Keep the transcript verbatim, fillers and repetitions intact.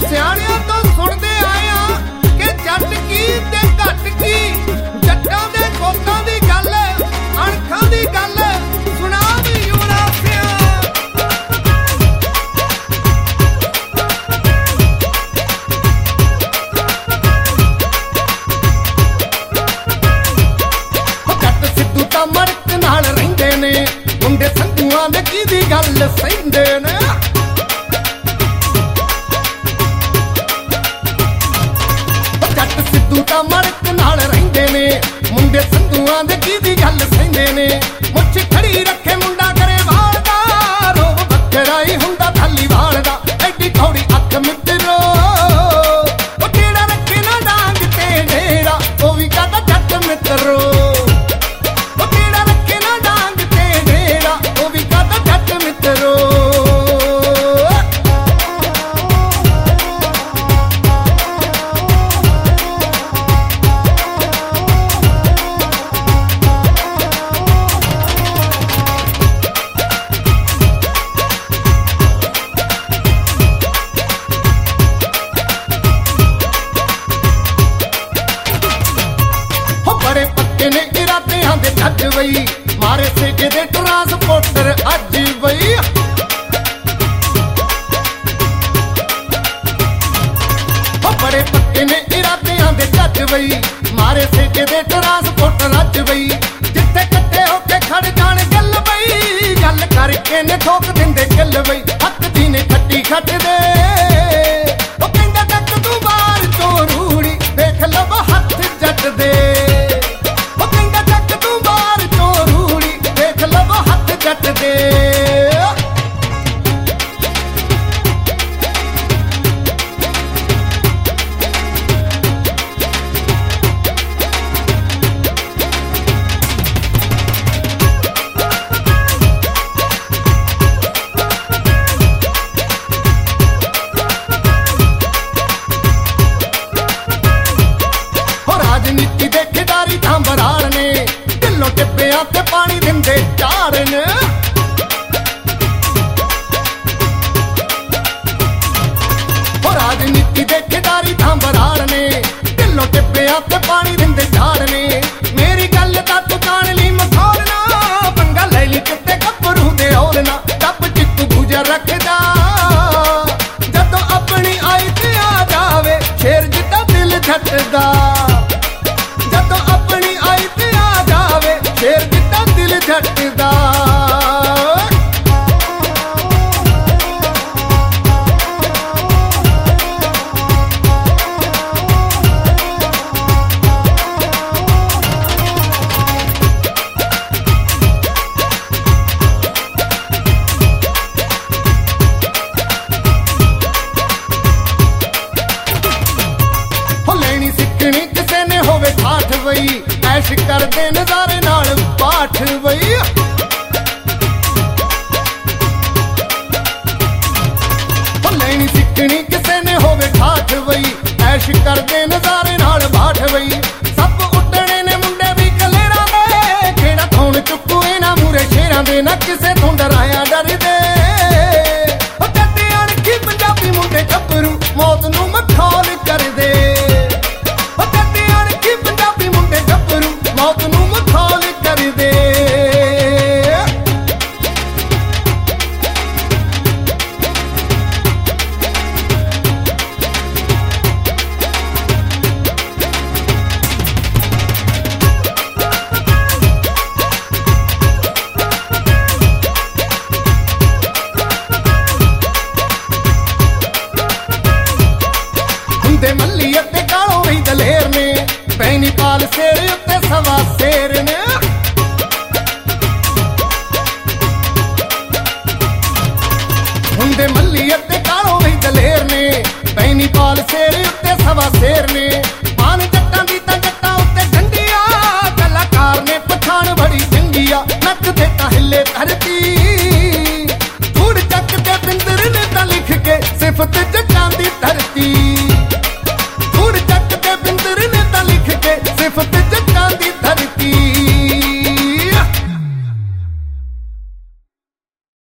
ਸਿਆਣਿਆਂ ਤੋਂ ਸੁਣਦੇ ਆਏ ਆ ਕਿ ਜੱਟ ਕੀ ਤੇ ਘੱਟ ਕੀ, ਜੱਟਾਂ ਦੇ ਗੋਤਾਂ ਦੀ ਗੱਲ, ਅਣਖਾਂ ਦੀ ਗੱਲ ਸੁਣਾ ਵੀ ਯੁਵਰਾਜਿਆ। ਜੱਟ ਸਿੱਧੂ ਤਾਂ ਮੜਕ ਨਾਲ ਰਹਿੰਦੇ ਨੇ, ਮੁੰਡੇ ਸੰਧੂਆਂ ਦੇ ਕਿਹਦੀ ਗੱਲ ਸਹਿੰਦੇ ਨੇ। ਸਿੱਧੂ ਤਾਂ ਮੜਕ ਨਾਲ ਰਹਿੰਦੇ ਨੇ, ਮੁੰਡੇ ਸੰਧੂਆਂ ਦੇ ਕਿਹਦੀ ਗੱਲ ਸਹਿੰਦੇ ਨੇ। ਮੁੱਛ ਖੜੀ ਰੱਖੇ ਮੁੰਡਾ ਕਰੇ ਵਾਲ ਦਾ, ਰੋਬ ਬੱਕਰਾ ਹੀ ਹੁੰਦਾ ਧਾਲੀਵਾਲ ਦਾ। ਐਡੀ ਕੌੜੀ ਅੱਖ ਮਿੱਤਰੋ, ਉਹ ਜਿਹੜਾ ਰੱਖੇ ਨਾ ਡਾਂਗ ਤੇ ਡੇਰਾ, ਉਹ ਵੀ ਕਹਿੰਦਾ ਜੱਟ ਮਿੱਤਰੋ। ਉਹ ਜਿਹੜਾ ਰੱਖੇ ਨਾ ਡਾਂਗ ਤੇ ਡੇਰਾ, ਉਹ ਵੀ ਕਹਿੰਦਾ ਜੱਟ ਮਿੱਤਰੋ। ਬੜੇ ਪੱਕੇ ਨੇ ਇਰਾਦਿਆਂ ਦੇ ਜੱਜ ਬਈ, ਮਾਰੇ ਸੇਗੇ ਦੇ ਟਰਾਂਸਪੋਰਟਰ ਅੱਜ ਬਈ। ਬੜੇ ਪੱਕੇ ਨੇ ਇਰਾਦਿਆਂ ਦੇ ਜੱਜ ਬਈ, ਮਾਰੇ ਸੇਗੇ ਦੇ ਟਰਾਂਸਪੋਰਟਰ ਅੱਜ ਬਈ। ਜਿੱਥੇ ਇਕੱਠੇ ਹੋ ਕੇ ਖੜ ਜਾਣ ਗੱਲ ਬਈ, ਗੱਲ ਕਰਕੇ ਨੇ ਠੋਕ ਦਿੰਦੇ ਗੱਲ ਬਈ। ਹੱਥ ਦੀ ਨੇ ਖੱਟੀ ਖੱਟਦੇ, ਉਹ ਕਹਿੰਦਾ ਤੱਕ ਤੂੰ ਬਾਹਰ ਤੋਂ ਰੂੜੀ, ਦੇਖ ਲਵ ਹੱਥ ਜੱਟ ਦੇ। ਜੱਟ ਦੇ ਹੋ ਰਾਜਨੀਤੀ ਦੇ ਖਿਡਾਰੀ ਤਾਂ ਬਰਾੜ ਨੇ, ਢਿੱਲੋਂ ਟਿੱਬਿਆਂ ਤੇ ਪਾਣੀ ਦਿੰਦੇ ਝਾੜਨ। ਰਾਜਨੀਤੀ ਦੇ ਖਿਡਾਰੀ ਤਾਂ ਬਰਾੜ ਨੇ, ਢਿੱਲੋਂ ਟਿੱਬਿਆਂ ਤੇ ਪਾਣੀ ਦਿੰਦੇ ਝਾੜ ਨੇ। ਮੇਰੀ ਗੱਲ ਤਾਂ ਤੂੰ ਜਾਣ ਲਈ ਮਖੌਲ ਨਾ, ਪੰਗਾ ਲੈ ਲਈ ਕਿਤੇ ਗੱਭਰੂ ਦੇ ਹੌਲ ਨਾ। ਟੱਪ ਚ ਤੂੰ ਗੁਜ਼ਰ ਰੱਖਦਾ, ਜਦੋਂ ਆਪਣੀ ਆਈ ਤੇ ਆ ਜਾਵੇ ਸ਼ੇਰ ਜਿੱਦਾਂ ਦਿਲ ਛੱਡਦਾ। ਜਦੋਂ ਆਪਣੀ ਆਈ ਤੇ ਆ ਜਾਵੇ ਸ਼ੇਰ ਜਿੱਦਾਂ ਦਿਲ ਛੱਡਦਾ। ਕਿਸੇ ਨੇ ਹੋਵੇ ਠਾਠ ਬਈ, ਐਸ਼ ਕਰਦੇ ਨਜ਼ਾਰੇ ਨਾਲ ਪਾਠ ਬਈ। ਲੈਣੀ ਸਿੱਖਣੀ ਕਿਸੇ ਨੇ ਹੋਵੇ ਠਾਠ ਬਈ, ਐਸ਼ ਕਰਦੇ ਨਜ਼ਾਰੇ ਨਾਲ ਬਾਠ ਬਈ। ਸੱਪ ਉੱਡਣੇ ਨੇ ਮੁੰਡੇ ਵੀ ਕਲੇਰਾਂ ਦੇ, ਜਿਹੜਾ ਥੋਣ ਚੁੱਕੂ ਇਹਨਾਂ ਮੂਰੇ ਸ਼ੇਰਾਂ ਦੇ। ਨਾ ਕਿਸੇ ਤੋਂ ਡਰਾਇਆ ਡਰਦੇ, ਉਹ ਜੱਟੇ ਅਣਖੀ ਪੰਜਾਬੀ ਮੁੰਡੇ ਗੱਭਰੂ ਮੌਤ ਨੂੰ ਮਖੌਲ ਕਰਦੇ। ਮੌਤ ਨੂੰ ਮਖੌਲ ਕਰਦੇ। ਹੁੰਦੇ ਮੱਲੀ ਅਤੇ ਕਾਲੋਂ ਵੀ ਦਲੇਰ ਨੇ, ਬੈਨੀਪਾਲ ਸ਼ੇਰ ਉੱਤੇ ਸਵਾ ਸ਼ੇਰ ਨੇ। ਹੁੰਦੇ ਮੱਲੀ ਅਤੇ ਕਾਲੋਂ ਵੀ ਦਲੇਰ ਨੇ, ਬੈਨੀਪਾਲ ਸ਼ੇਰ ਉੱਤੇ ਸਵਾ ਸ਼ੇਰ ਨੇ। ਮਾਨ ਜੱਟਾਂ ਦੀ ਤਾਂ ਜੱਟਾਂ ਉੱਤੇ ਠੰਡੀਆਂ, ਕਲਾਕਾਰ ਨੇ ਪਛਾਣ ਬੜੀ ਚੰਗੀ ਆ, ਨੱਚਦੇ ਤਾਂ ਹਿੱਲੇ ਧਰਤੀ।